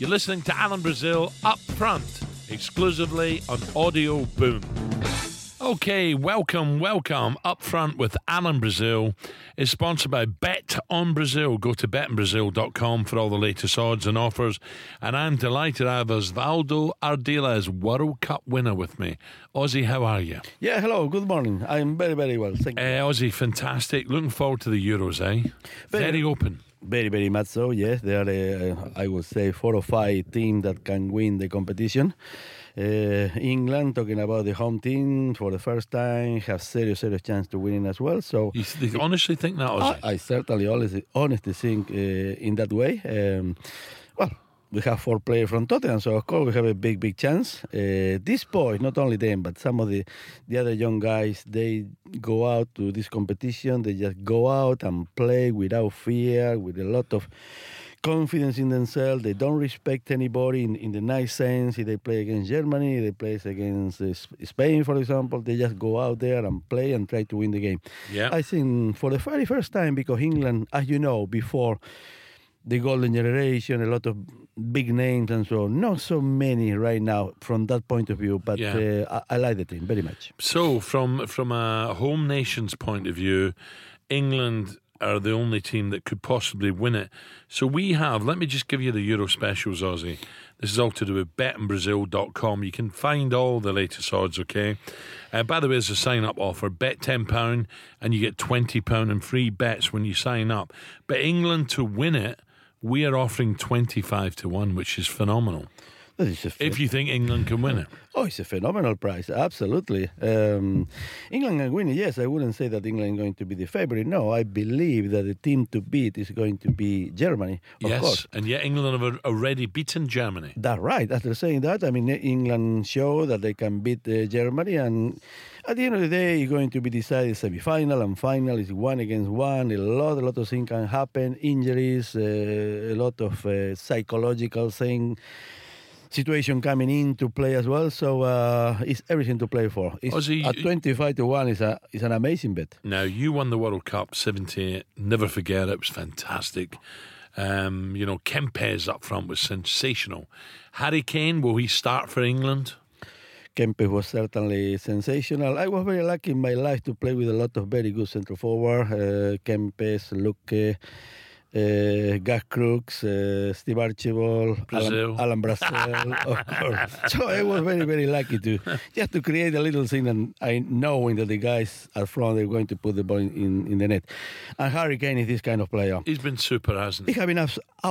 You're listening to Alan Brazil Up Front, exclusively on Audio Boom. Okay, welcome. Up Front with Alan Brazil is sponsored by Bet on Brazil. Go to betonbrazil.com for all the latest odds and offers. And I'm delighted I have Osvaldo Ardila as World Cup winner with me. Ozzy, how are you? Yeah, hello, good morning. I'm very, very well. Thank you. Ozzy, fantastic. Looking forward to the Euros, eh? Very open. Very, very much so, yes. There are, I would say, 4 or 5 teams that can win the competition. England, talking about the home team, for the first time, have serious chance to win as well. So, you honestly think that, Ozzy? I certainly honestly think in that way. Well, we have 4 players from Tottenham, so of course we have a big chance. These boys, not only them, but some of the other young guys, they go out to this competition. They just go out and play without fear, with a lot of confidence in themselves. They don't respect anybody in the nice sense. If they play against Germany, they play against Spain, for example, they just go out there and play and try to win the game. Yeah. I think for the very first time, because England, as you know, before the golden generation, a lot of big names and so on, not so many right now from that point of view, but I like the team very much. So from a home nation's point of view, England are the only team that could possibly win it. So we have, let me just give you the Euro specials, Ozzy. This is all to do with betonbrazil.com. You can find all the latest odds, okay? By the way, there's a sign-up offer. Bet £10 and you get £20 in free bets when you sign up. But England to win it, we are offering 25 to 1, which is phenomenal. If you think England can win it. Oh, it's a phenomenal price, absolutely. England can win it, yes. I wouldn't say that England is going to be the favorite. No, I believe that the team to beat is going to be Germany, of course. And yet England have already beaten Germany. That's right. After saying that, I mean, England show that they can beat Germany, and at the end of the day, it's going to be decided semi-final and final. It's 1 against 1. A lot of things can happen. Injuries, a lot of psychological thing. Situation coming into play as well, so it's everything to play for. Ozzy, at 25 to 1 is an amazing bet. Now, you won the World Cup 78. Never forget it. It was fantastic. Kempes up front was sensational. Harry Kane, will he start for England? Kempes was certainly sensational. I was very lucky in my life to play with a lot of very good centre forward. Kempes, Luque, Gus Crooks, Steve Archibald, Alan Brazil, of course. So I was very, very lucky to create a little thing, and I knowing that the guys are front, they're going to put the ball in the net. And Harry Kane is this kind of player. He's been super, hasn't he? He has been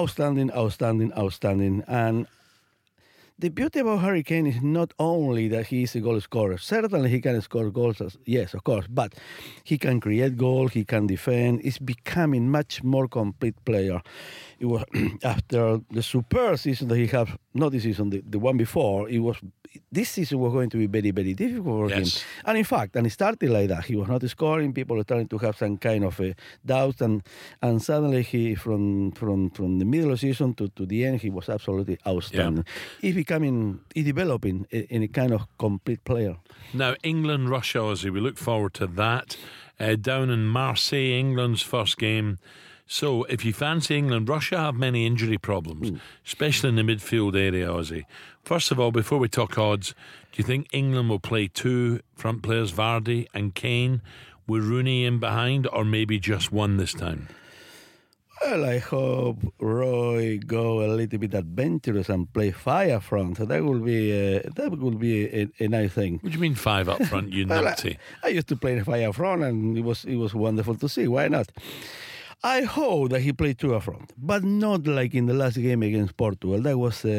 outstanding. And the beauty about Harry Kane is not only that he is a goal scorer. Certainly he can score goals, yes, of course, but he can create goals, he can defend. He's becoming much more complete player. It was after the superb season that he had, not this season, the one before, this season was going to be very, very difficult for him. And in fact, he started like that. He was not scoring, people were starting to have some kind of doubts, and suddenly he, from the middle of the season to the end, he was absolutely outstanding. He's developing in a kind of complete player. Now, England-Russia, Ozzy, we look forward to that. Down in Marseille, England's first game. So, if you fancy England, Russia have many injury problems, especially in the midfield area, Ozzy. First of all, before we talk odds, do you think England will play 2 front players, Vardy and Kane, with Rooney in behind, or maybe just one this time? Well, I hope Roy go a little bit adventurous and play 5 up front. So that would be a nice thing. What do you mean 5 up front, you numpty? I used to play 5 up front, and it was wonderful to see. Why not? I hope that he played 2 up front, but not like in the last game against Portugal. That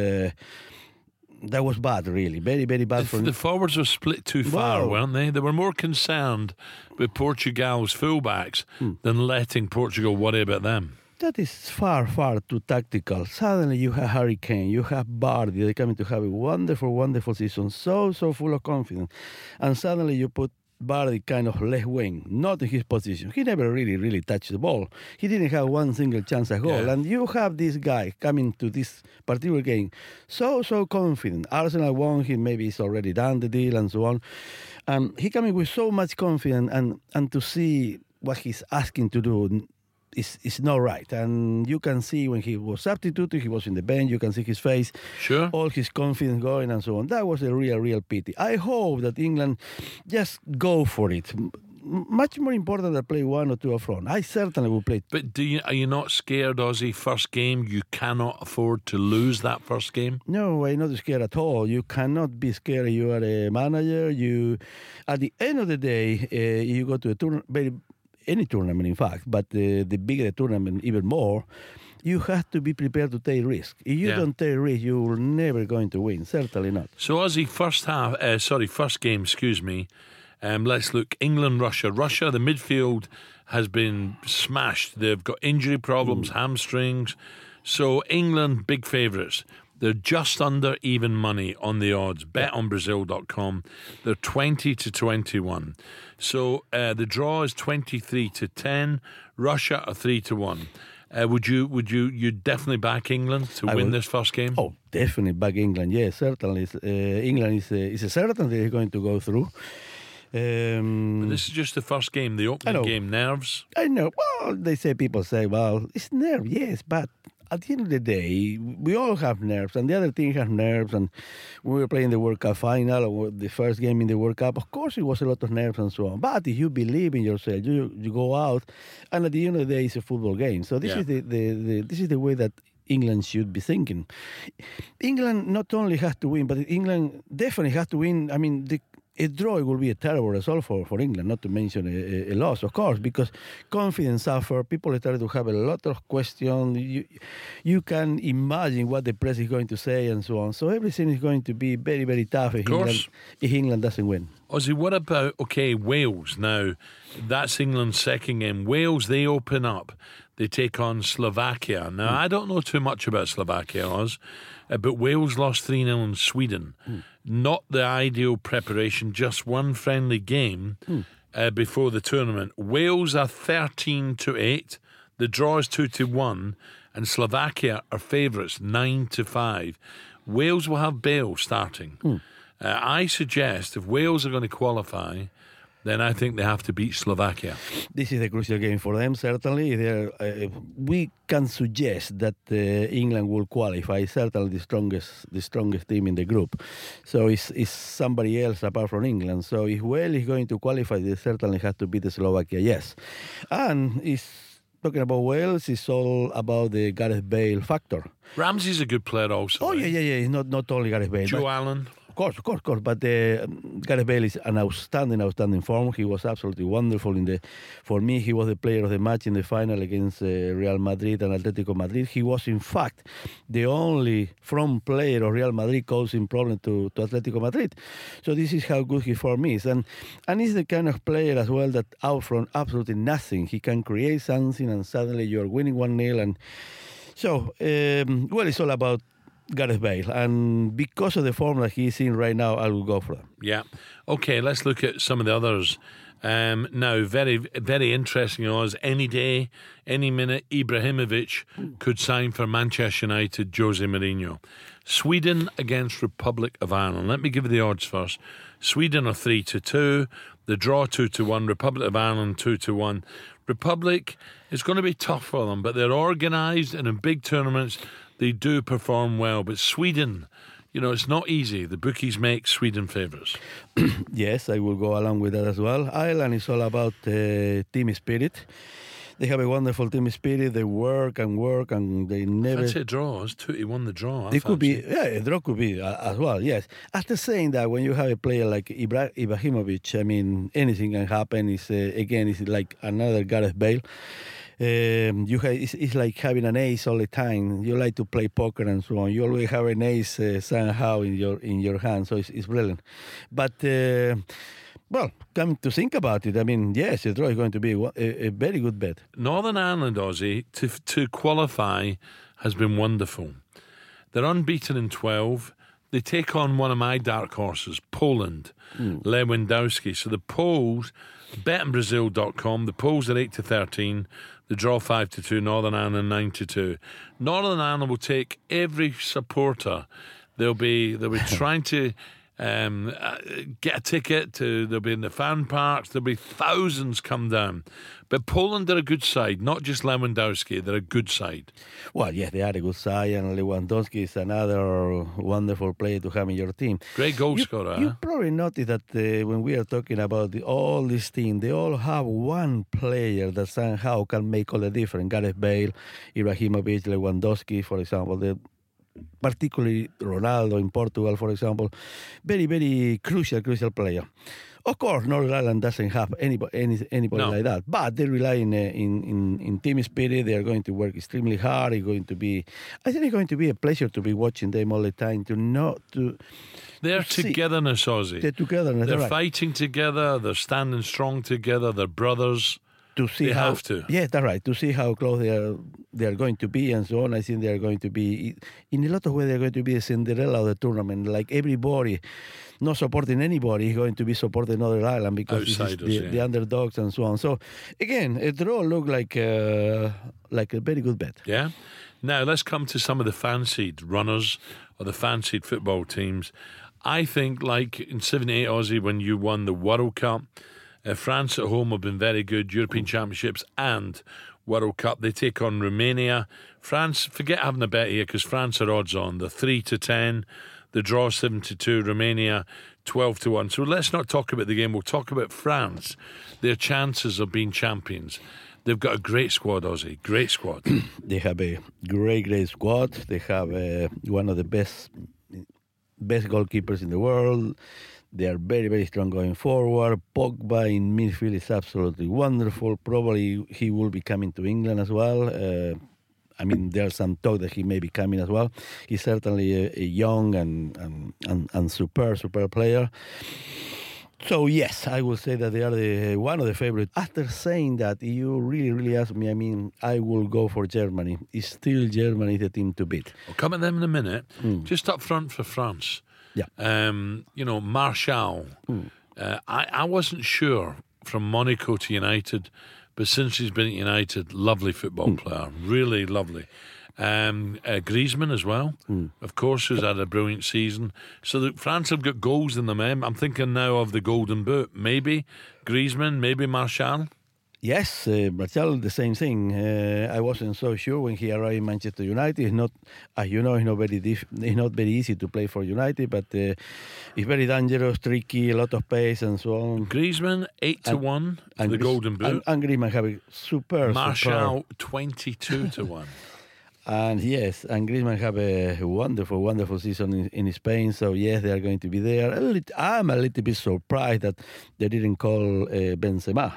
was bad, really. Very, very bad for him. The forwards were split too far, weren't they? They were more concerned with Portugal's fullbacks than letting Portugal worry about them. That is far too tactical. Suddenly you have Harry Kane, you have Vardy. They're coming to have a wonderful season, so full of confidence. And suddenly you put Vardy kind of left wing, not in his position. He never really touched the ball. He didn't have one single chance at goal. And you have this guy coming to this particular game so confident. Arsenal won, maybe he's already done the deal and so on. He coming with so much confidence, and to see what he's asking to do, is not right. And you can see when he was substituted, he was in the bench, you can see his face, Sure. all his confidence going and so on. That was a real pity. I hope that England just go for it. Much more important than play one or two up front. I certainly will play. But are you not scared, Ozzy? First game, you cannot afford to lose that first game. No, I'm not scared at all. You cannot be scared. You are a manager. You, at the end of the day, you go to a tournament, any tournament, in fact, but the bigger the tournament, even more. You have to be prepared to take risk. If you don't take risk, you're never going to win. Certainly not. So, Ozzy, first game, excuse me. Let's look. England, Russia. Russia, the midfield has been smashed. They've got injury problems, hamstrings. So England, big favourites. They're just under even money on the odds. BetOnBrazil.com. They're 20-21. So the draw is 23-10. Russia are 3-1. Would you definitely back England to win this first game? Oh, definitely back England. Yes, certainly. England is a certainty they're going to go through. But this is just the first game, the opening game. Nerves? I know. Well, people say, well, it's nerves, yes, but at the end of the day, we all have nerves, and the other team has nerves. And when we were playing the World Cup final, or the first game in the World Cup, of course it was a lot of nerves and so on. But if you believe in yourself, you go out, and at the end of the day, it's a football game. So this is this is the way that England should be thinking. England not only has to win, but England definitely has to win. I mean, a draw will be a terrible result for England, not to mention a loss, of course, because confidence suffer. People started to have a lot of questions. You can imagine what the press is going to say and so on. So everything is going to be very, very tough if England doesn't win. Ozzy, what about, Wales? Now, that's England's second game. Wales, they open up. They take on Slovakia. Now, I don't know too much about Slovakia, Oz, but Wales lost 3-0 in Sweden. Not the ideal preparation, just one friendly game before the tournament. Wales are 13-8. The draw is 2-1. And Slovakia are favourites 9-5. Wales will have Bale starting. I suggest if Wales are going to qualify, then I think they have to beat Slovakia. This is a crucial game for them, certainly. We can suggest that England will qualify, certainly the strongest team in the group. So it's somebody else apart from England. So if Wales is going to qualify, they certainly have to beat Slovakia, yes. And talking about Wales, it's all about the Gareth Bale factor. Ramsey's a good player also. Oh, yeah. It's not only Gareth Bale. Joe Allen. Of course. But Gareth Bale is an outstanding form. He was absolutely wonderful for me, he was the player of the match in the final against Real Madrid and Atletico Madrid. He was, in fact, the only front player of Real Madrid causing problem to Atletico Madrid. So this is how good his form is. And he's the kind of player as well that out from absolutely nothing, he can create something and suddenly you're winning 1-0. And so, it's all about Gareth Bale, and because of the form that he's in right now, I will go for him. Yeah. Okay, let's look at some of the others. Now, very, very interesting. Any day, any minute, Ibrahimovic could sign for Manchester United, Jose Mourinho. Sweden against Republic of Ireland. Let me give you the odds first. Sweden are 3-2. The draw 2-1. Republic of Ireland 2-1. Republic is going to be tough for them, but they're organised and in big tournaments they do perform well. But Sweden, it's not easy. The bookies make Sweden favourites. Yes, I will go along with that as well. Ireland is all about team spirit. They have a wonderful team spirit. They work and they never. That's a draw. It's 2-1 the draw. It could be, a draw could be as well. Yes. After saying that, when you have a player like Ibrahimovic, I mean, anything can happen. It's like another Gareth Bale. It's like having an ace all the time. You like to play poker and so on. You always have an ace somehow in your hand. So it's brilliant. But come to think about it, I mean, yes, the draw is going to be a very good bet. Northern Ireland, Ozzy, to qualify has been wonderful. They're unbeaten in 12. They take on one of my dark horses, Poland, Lewandowski. So the Poles, BetOnBrazil.com, the Poles are 8-13. The draw 5-2, Northern Ireland 9-2. Northern Ireland will take every supporter. They'll be trying to Get a ticket they'll be in the fan parks. There'll be thousands come down. But Poland are a good side, not just Lewandowski. They're a good side. Well, yes, they are a good side, and Lewandowski is another wonderful player to have in your team. Great goal scorer. You probably noticed that when we are talking about all this team, they all have one player that somehow can make all the difference. Gareth Bale, Ibrahimovic, Lewandowski, for example. Particularly Ronaldo in Portugal, for example. Very, very crucial player. Of course, Northern Ireland doesn't have anybody like that, but they rely in team spirit. They are going to work extremely hard. I think it's going to be a pleasure to be watching them all the time. Their togetherness, Ozzy. Their togetherness. They're right. fighting together. They're standing strong together. They're brothers. To see they how, have to. Yes, that's right. To see how close they are going to be and so on. I think they are going to be, in a lot of ways, they are going to be the Cinderella of the tournament. Like everybody, not supporting anybody, is going to be supporting Northern Ireland because the underdogs and so on. So again, a draw looked like a very good bet. Yeah. Now let's come to some of the fancied runners or the fancied football teams. I think, like in '78, Aussie, when you won the World Cup. France at home have been very good, European Championships and World Cup. They take on Romania. France, forget having a bet here because France are odds on. They're 3-10. The draw 7-2. Romania 12-1. So let's not talk about the game. We'll talk about France. Their chances of being champions. They've got a great squad, Aussie. Great squad. They have a great squad. They have one of the best goalkeepers in the world. They are very, very strong going forward. Pogba in midfield is absolutely wonderful. Probably he will be coming to England as well. There's some talk that he may be coming as well. He's certainly a young and super player. So, yes, I will say that they are one of the favorites. After saying that, you really ask me, I will go for Germany. It's still Germany the team to beat. We'll come at them in a minute. Just up front for France. Yeah. Martial. I wasn't sure from Monaco to United, but since he's been at United, lovely football player, really lovely. Griezmann as well, of course, who's had a brilliant season. So France have got goals in them. I'm thinking now of the Golden Boot. Maybe Griezmann, maybe Martial. Yes, Martial, the same thing. I wasn't so sure when he arrived in Manchester United. It's not, as you know, it's not very easy to play for United, but it's very dangerous, tricky, a lot of pace and so on. Griezmann 8-1 for the Golden Boot. And Griezmann have a super. Martial 22-1. And yes, and Griezmann have a wonderful season in Spain. So yes, they are going to be there. I'm a little bit surprised that they didn't call Benzema.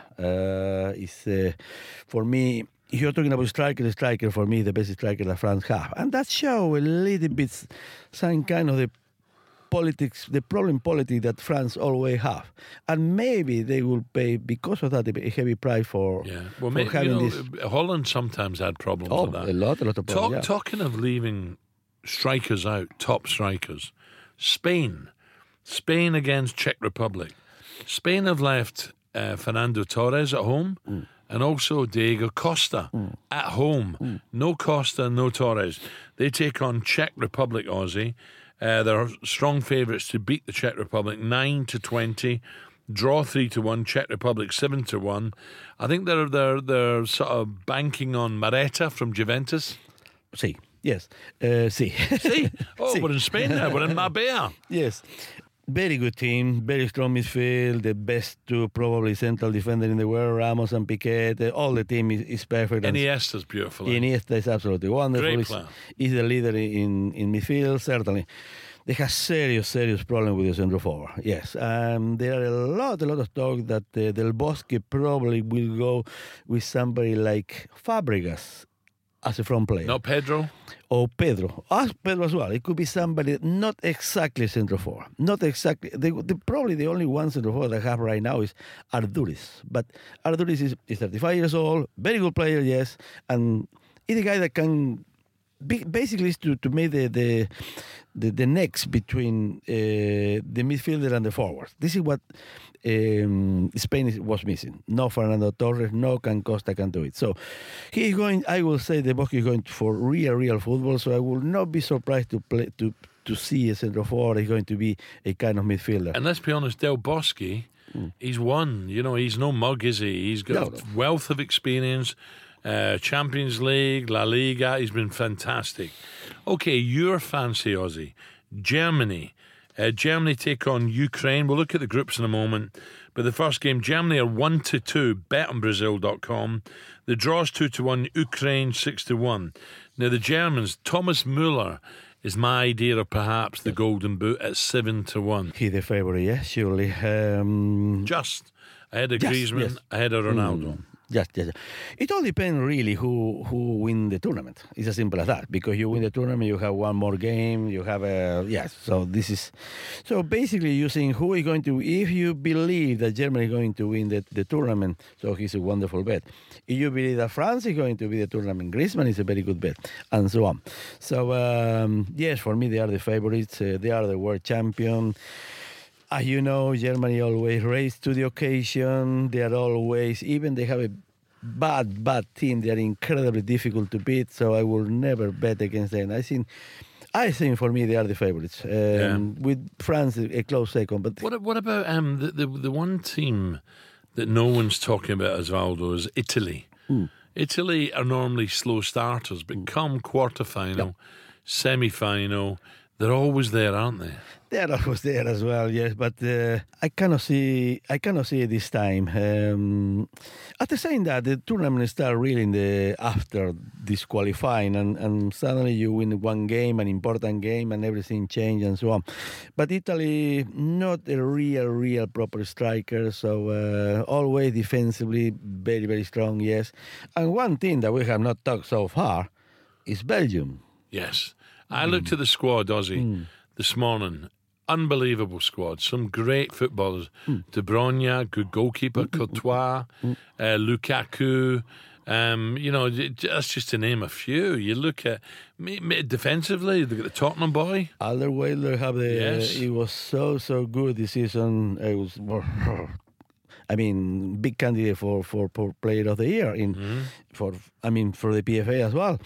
For me, if you're talking about the striker for me, the best striker that France have, and that show a little bit some kind of the problem politics that France always have, and maybe they will pay because of that a heavy price for having this. Holland sometimes had problems with that. A lot of problems. Talking of leaving strikers out, top strikers, Spain against Czech Republic. Spain have left Fernando Torres at home. And also Diego Costa at home. No Costa, no Torres. They take on Czech Republic, Aussie. They're strong favourites to beat the Czech Republic 9-20, draw 3-1, Czech Republic 7-1. I think they're sort of banking on Mareta from Juventus. Sí, yes, sí. See? Oh, Sí. We're in Spain now. We're in Marbella. Yes. Very good team, very strong midfield, the best two probably central defender in the world, Ramos and Piqué. All the team is perfect. Iniesta's beautiful. Iniesta is absolutely wonderful. Great player. He's the leader in midfield, certainly. They have serious problem with the central forward. Yes, there are a lot of talk that Del Bosque probably will go with somebody like Fabregas as a front player. Not Pedro? Or Pedro. Ask Pedro as well. It could be somebody not exactly central forward. Not exactly. Probably the only one central forward I have right now is Arduris. But Arduris is 35 years old, very good player, yes, and he's a guy that can basically is to make the next between the midfielder and the forward. This is what Spain was missing. No Fernando Torres, no Costa can do it. So he is going. I will say the Bosque is going for real football. So I will not be surprised to to see a centre forward. He's going to be a kind of midfielder. And let's be honest, Del Bosque, he's won. You know, he's no mug, is he? He's got a wealth of experience. Champions League, La Liga, he's been fantastic. Okay, your fancy, Aussie. Germany. Germany take on Ukraine. We'll look at the groups in a moment. But the first game, Germany are 1-2, betonbrazil.com. The draw's 2-1, Ukraine 6-1. Now the Germans, Thomas Müller is my idea of perhaps the golden boot at 7-1. He's the favourite, yes, surely. Just ahead of Griezmann, ahead of Ronaldo. Yes. It all depends really who win the tournament. It's as simple as that. Because you win the tournament, you have one more game. You have so basically you're saying who is going to. If you believe that Germany is going to win the tournament, so he's a wonderful bet. If you believe that France is going to win the tournament, Griezmann is a very good bet, and so on. So yes, for me they are the favorites. They are the world champion. As you know, Germany always raised to the occasion. They are always, even they have a bad team, they are incredibly difficult to beat. So I will never bet against them. I think for me they are the favorites. With France a close second. But what about the one team that no one's talking about, Osvaldo, is Italy. Italy are normally slow starters, but come quarter-final, semi-final, they're always there, aren't they? They are always there as well, yes. But I cannot see it this time. At the same time, the tournament starts really after this qualifying, and suddenly you win one game, an important game, and everything changes and so on. But Italy, not a real proper striker, so always defensively very, very strong, yes. And one thing that we have not talked so far is Belgium. Yes. I looked at the squad, Ozzy, this morning. Unbelievable squad. Some great footballers. De Bruyne, good goalkeeper. Courtois, Lukaku. That's just to name a few. You look at defensively, look at the Tottenham boy. Alderweireld have he was so good this season. It was big candidate for player of the year for the PFA as well.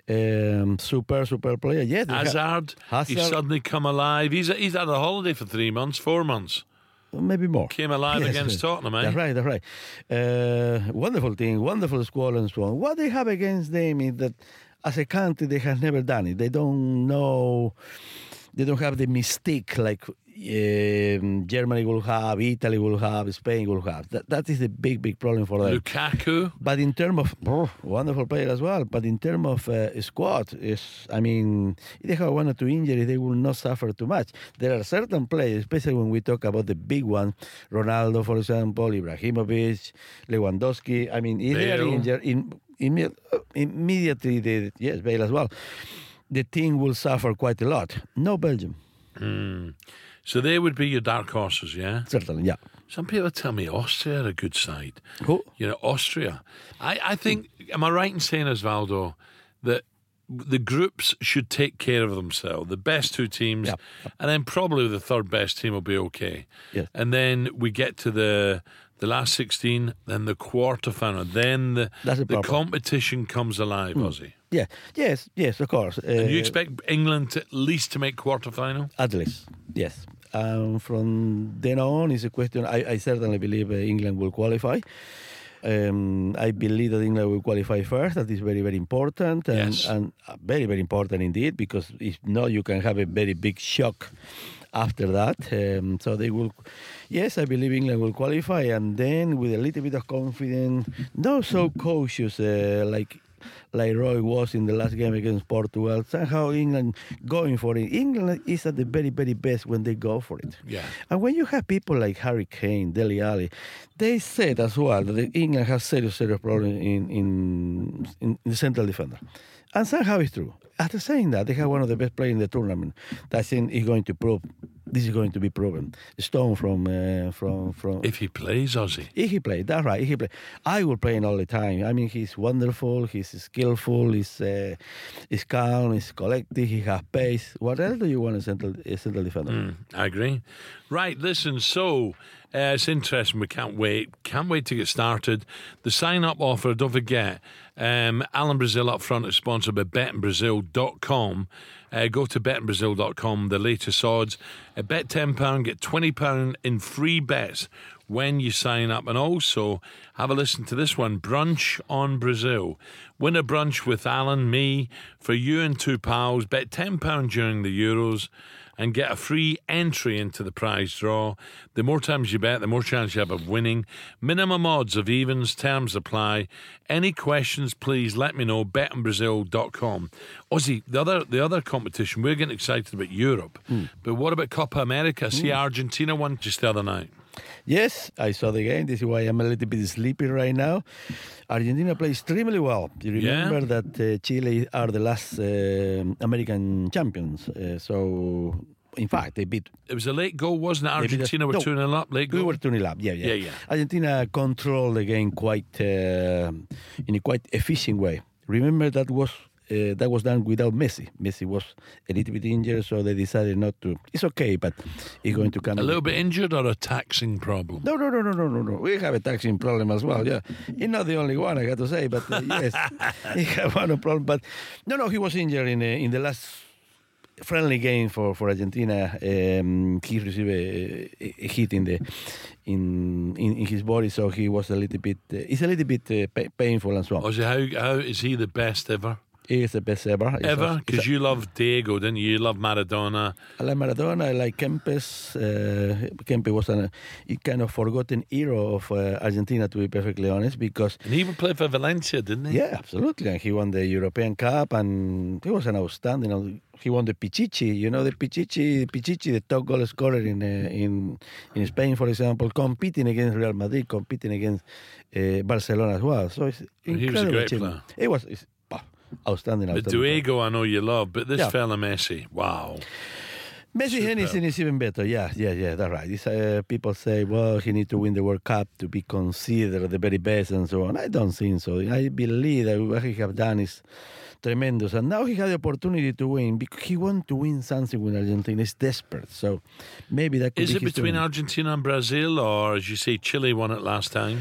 Super player. Yeah, Hazard. He's suddenly come alive. He's had a holiday for 3 months, 4 months. Maybe more. Came alive against Tottenham, eh? That's right. Wonderful team, wonderful squad and so on. What they have against them is that as a country they have never done it. They don't know. They don't have the mystique like Germany will have, Italy will have, Spain will have. That is a big problem for them. Lukaku. But in terms of wonderful player as well. But in terms of squad, if they have 1 or 2 injuries, they will not suffer too much. There are certain players, especially when we talk about the big ones, Ronaldo, for example, Ibrahimovic, Lewandowski. If they are injured, immediately, Bale as well. The team will suffer quite a lot. No Belgium. So they would be your dark horses, yeah? Certainly, yeah. Some people tell me Austria are a good side. Who? Austria. I think, am I right in saying, Osvaldo, that the groups should take care of themselves, the best 2 teams, and then probably the third best team will be okay. Yes. And then we get to the last 16, then the quarter-final, then the competition comes alive, Ozzy. Yeah, yes, of course. And you expect England at least to make quarter-final? At least, yes. From then on, it's a question. I certainly believe England will qualify. I believe that England will qualify first. That is very, very important. And very, very important indeed, because if not, you can have a very big shock after that. So they will, yes, I believe England will qualify. And then with a little bit of confidence, not so cautious like Roy was in the last game against Portugal. Somehow England going for it. England is at the very, very best when they go for it. Yeah. And when you have people like Harry Kane, Dele Alli, they said as well that England has serious problems in the central defender. And somehow it's true. After saying that, they have one of the best players in the tournament. That I think is going to prove. This is going to be proven. Stone from. If he plays, Ozzy. If he plays, that's right. If he plays, I will play him all the time. He's wonderful. He's skillful. He's calm. He's collected. He has pace. What else do you want a central defender? I agree. Right. Listen. So It's interesting. We can't wait. Can't wait to get started. The sign-up offer, don't forget, Alan Brazil up front is sponsored by BettingBrazil.com. Go to BettingBrazil.com, the latest odds. Bet £10, get £20 in free bets when you sign up. And also, have a listen to this one, Brunch on Brazil. Win a brunch with Alan, me, for you and two pals. Bet £10 during the Euros and get a free entry into the prize draw. The more times you bet, the more chance you have of winning. Minimum odds of evens, terms apply. Any questions, please let me know. BettingBrazil.com. Ozzy, the other competition, we're getting excited about Europe. But what about Copa America? See, Argentina won just the other night. Yes, I saw the game. This is why I'm a little bit sleepy right now. Argentina plays extremely well. You remember that Chile are the last American champions. So, in fact, they beat... It was a late goal, wasn't it? Argentina were 2-0 up, late goal. We were 2-0 up, yeah. Argentina controlled the game in a quite efficient way. Remember that was done without Messi. Messi was a little bit injured, so they decided not to. It's okay, but he's going to come. A little bit injured or a taxing problem? No. We have a taxing problem as well, yeah. He's not the only one, I got to say, but yes, he had one problem. But no, he was injured in the last friendly game for Argentina. He received a hit in his body, so he was a little bit. It's a little bit painful as well. How is he the best ever? He is the best ever. Ever? Because you love Diego, didn't you? You love Maradona. I like Maradona. I like Kempes. Kempes was a kind of forgotten hero of Argentina, to be perfectly honest, because... And he even played for Valencia, didn't he? Yeah, absolutely. And he won the European Cup, and he was an outstanding... He won the Pichichi. You know, the Pichichi, the top goal scorer in Spain, for example, competing against Real Madrid, competing against Barcelona as well. So it's incredible. He was a great player. It was... Outstanding. But Diego, I know you love, but this fella Messi, wow. Messi Hennessy is even better. Yeah, that's right. People say, well, he needs to win the World Cup to be considered the very best and so on. I don't think so. I believe that what he has done is tremendous. And now he had the opportunity to win because he wants to win something with Argentina. He's desperate. So maybe that could be his between Argentina and Brazil, or as you say, Chile won it last time?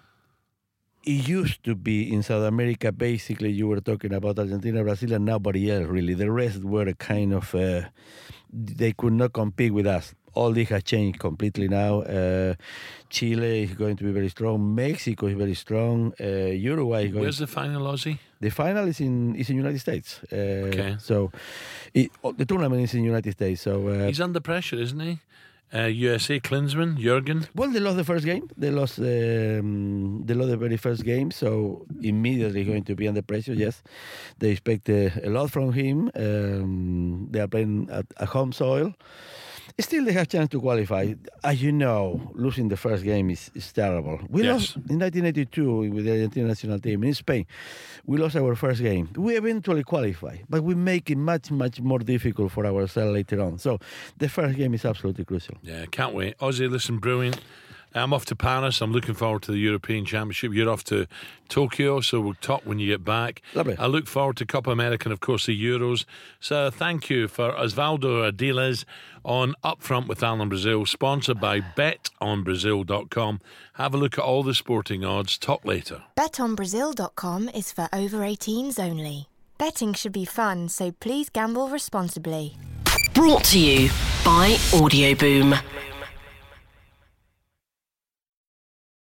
It used to be in South America, basically, you were talking about Argentina, Brazil, and nobody else, really. The rest were kind of, they could not compete with us. All this has changed completely now. Chile is going to be very strong. Mexico is very strong. Uruguay is going... Where's the final, Ozzy? The final is in United States. Okay. So the tournament is in the United States. So he's under pressure, isn't he? USA, Klinsmann, Jurgen. Well, they lost the first game. They lost the very first game, so immediately going to be under pressure. Yes, they expect a lot from him. They are playing at home soil. Still, they have chance to qualify. As you know, losing the first game is terrible. We lost in 1982 with the Argentina national team in Spain. We lost our first game. We eventually qualify, but we make it much, much more difficult for ourselves later on. So the first game is absolutely crucial. Yeah, can't wait. Ozzy, listen, brilliant. I'm off to Paris. I'm looking forward to the European Championship. You're off to Tokyo, so we'll talk when you get back. Lovely. I look forward to Copa America and, of course, the Euros. So thank you for Osvaldo Ardiles on Upfront with Alan Brazil, sponsored by BetOnBrazil.com. Have a look at all the sporting odds. Talk later. BetOnBrazil.com is for over 18s only. Betting should be fun, so please gamble responsibly. Brought to you by Audioboom.